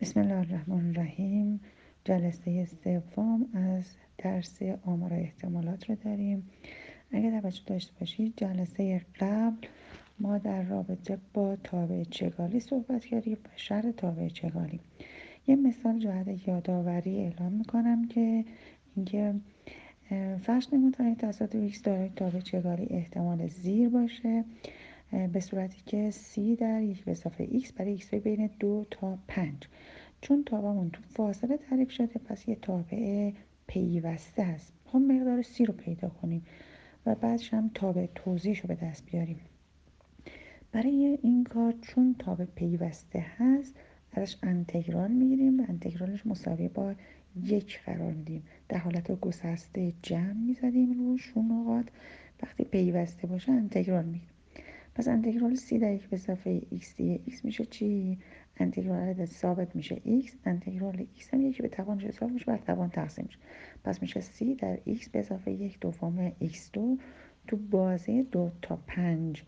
بسم الله الرحمن الرحیم. جلسه سوم از درس آمار و احتمالات رو داریم. اگر توجه داشته باشید جلسه قبل ما در رابطه با تابع چگالی صحبت کردیم و شرط تابع چگالی. یه مثال جهت یادآوری اعلام میکنم که اینکه فرض نمودید تصادف x دارای تابع چگالی احتمال زیر باشه به صورتی که c در 1+x برای x بین 2 تا 5. چون تابعمون تو فاصله تعریف شده پس یه تابع پیوسته هست. ما مقدار c رو پیدا کنیم و بعدش هم تابع توضیحش رو به دست بیاریم. برای این کار چون تابع پیوسته هست ازش انتگرال میگیریم و انتگرالش مساوی با 1 قرار میدیم. در حالت گسسته جمع میزدیم روش رو نقاط. وقتی پیوسته باشه انتگرال میگیریم. پس انتگرال c در 1+x دیگه x میشه چی؟ انتگرال عدد ثابت میشه x. انتگرال x هم یکی به توانش اضافه میشه بر توان تقسیم میشه. پس میشه c در x به اضافه 1/2 x2 تو بازه 2 تا 5.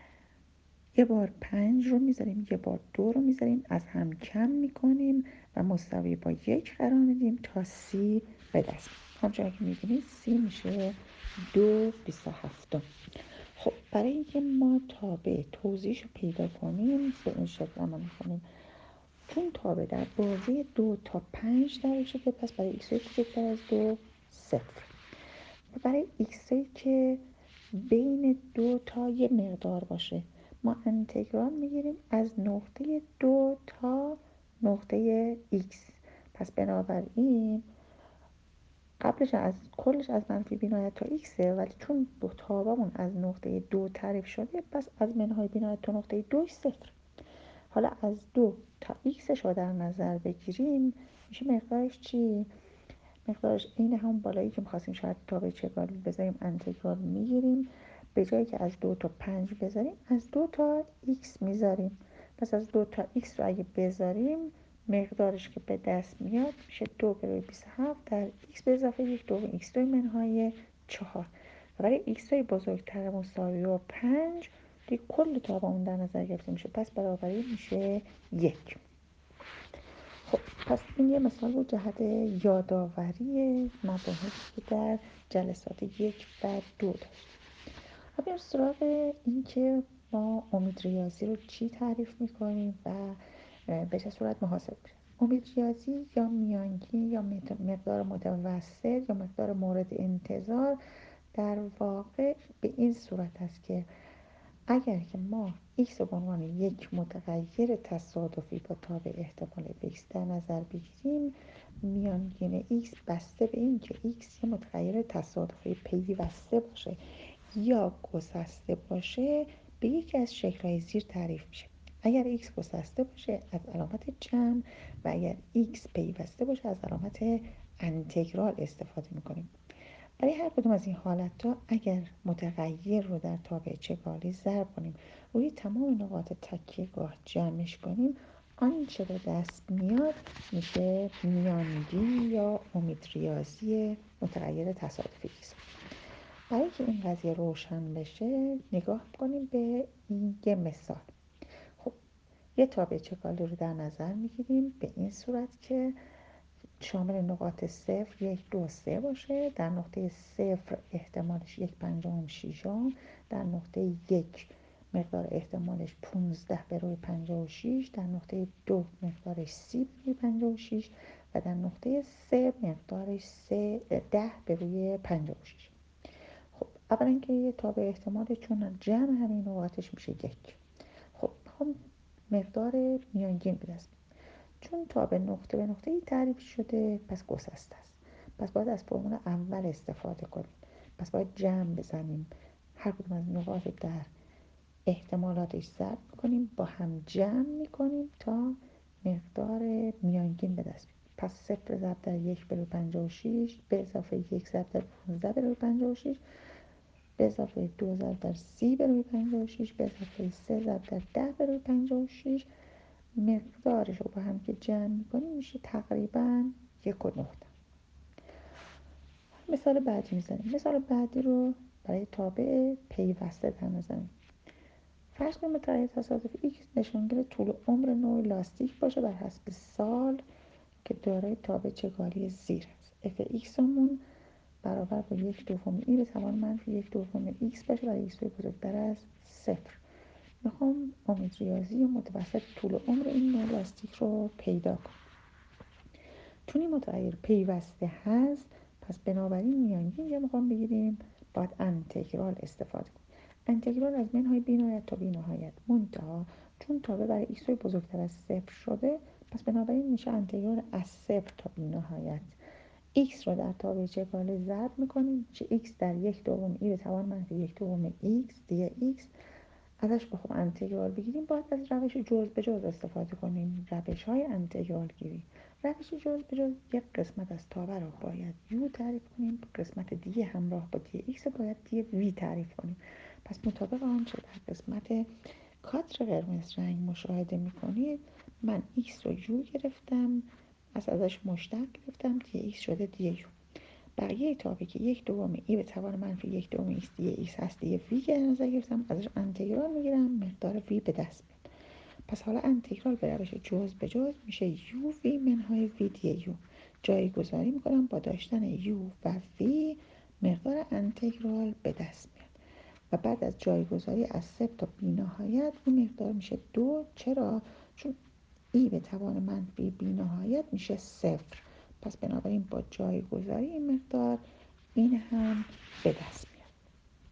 یه بار 5 رو میذاریم یه بار 2 رو میذاریم از هم کم میکنیم و مساوی با 1 قرار میدیم تا c به دست. همچنان که میبینید c میشه 2/27. خب برای اینکه ما تابع توضیحش رو پیدا کنیم به این شکل عمل میکنیم. چون تابع در بازه 2 تا 5 تعریف شده پس برای x کوچکتر از 2 صفر. و برای x که بین 2 تا یه مقدار باشه ما انتگرال میگیریم از نقطه 2 تا نقطه x. پس بنابراین قبلش از کلش از منفی بینایت تا ایکسه، ولی چون تابعمون از نقطه 2 تعریف شده پس از منهای بینایت تا نقطه 2 صفر. حالا از 2 تا ایکسش رو در نظر بگیریم میشه مقدارش چی؟ مقدارش این همون بالایی که میخواستیم شرط تابع چگالی بذاریم انتگرال میگیریم. به جایی که از 2 تا 5 بذاریم از 2 تا x میذاریم. پس از 2 تا x رو اگه بذاریم مقدارش که به دست میاد میشه 2/27 در x به اضافه 1/2 x2 منهای 4. و برای x های بزرگتر مساوی با 5 دیگه کل تابعمون در نظر گرفته میشه. پس برابری میشه 1. خب پس این یه مثال بود جهت یادآوری مباحثی که در جلسات 1 و 2 داشت. بریم سراغ این که ما امید ریاضی رو چی تعریف میکنیم و به چه صورت محاسبه میشه. امید ریاضی یا میانگین یا مقدار متوسط یا مقدار مورد انتظار در واقع به این صورت است که اگر که ما x رو به عنوان یک متغیر تصادفی با تابع احتمال x در نظر بگیریم میانگین x بسته به این که x یه متغیر تصادفی پیوسته باشه یا گسسته باشه به یکی از شکل‌های زیر تعریف میشه. اگر x گسسته باشه از علامت جمع و اگر x پیوسته باشه از علامت انتگرال استفاده میکنیم. برای هر کدوم از این حالت‌ها اگر متغیر رو در تابع چگالی ضرب کنیم روی تمام نقاط تکیه‌گاه جمعش کنیم آنچه به دست میاد میشه میانگین یا امید ریاضی متغیر تصادفی x. برای که این قضیه روشن بشه نگاه کنیم به این یه مثال. خب یه تابع چگالی رو در نظر میگیریم به این صورت که شامل نقاط 0 1 2 3 باشه. در نقطه 0 احتمالش 1/56 در نقطه 1 مقدار احتمالش 15/56 در نقطه 2 مقدارش 30/56 و در نقطه 3 مقدارش 10/56. خب اولا که یه تابع احتمال چون جمع همین نقاطش میشه 1. خب میخوام مقدار میانگین به دست بیارم. چون تابع نقطه به نقطه ای تعریف شده پس گسسته است. پس باید از فرمول اول استفاده کنیم. پس باید جمع بزنیم. هر کدوم از نقاط رو در احتمالاتش ضرب میکنیم با هم جمع میکنیم تا مقدار میانگین به دست بیاریم. پس 0 ضرب در 1/56 به اضافه 1 ضرب در 15/56 به اضافه 2 ضرب در 30/56 به اضافه 3 ضرب در 10/56 مقدارش رو با هم که جمع میکنیم میشه تقریبا 1.9. مثال بعدی میزنیم. مثال بعدی رو برای تابع پیوسته در نظر میگیریم. فرض کنیم به تغییر تصادفی x نشانگر طول عمر نوع لاستیک باشه بر حسب سال که دارای تابع چگالی زیر است. f(x) مون برابر با 1/2 ای به توان منفی 1/2 x باشه برای x بزرگتر از 0. میخوام امید ریاضی متوسط طول عمر این نوع لاستیک رو پیدا کنم. چون این متغیر پیوسته هست پس بنابراین میانگین اینجا میخوام بگیریم باید انتگرال استفاده کنیم. انتگرال از منهای بی‌نهایت تا بی‌نهایت منتها چون تابع برای x بزرگتر از 0 شده پس بنابراین میشه انتگرال از 0 تا بی‌نهایت x رو در تابع چگاله ضرب میکنیم میشه x در 1/2 ای به توان منفی 1/2 x دیگه x ازش بخوام انتگرال بگیریم باید از روش جزء به جزء استفاده کنیم. روش های انتگرال گیری. روش جزء به جزء یک قسمت از تابع رو باید u تعریف کنیم، قسمت دیگه همراه با دی x باید دی v تعریف کنیم. پس مطابق آنچه در قسمت کادر قرمز رنگ مشاهده میکنید من x رو u گرفتم ازش مشتق گرفتم دی x شده دی u. بقیه تابعی که 1/2 ای به توان منفی 1/2 x دیگه x هست دیگه v که نظر گرفتم ازش انتگرال میگیرم مقدار v به دست میاد. پس حالا انتگرال به روش جزء به جزء میشه u v منهای v دیگه u. جایگذاری میکنم با داشتن u و v مقدار انتگرال به دست میاد و بعد از جایگذاری از 0 تا بی‌نهایت این مقدار میشه 2. چرا؟ چون ای به توان منفی بی‌نهایت میشه 0. پس بنابراین با جایگذاری این مقدار این هم به دست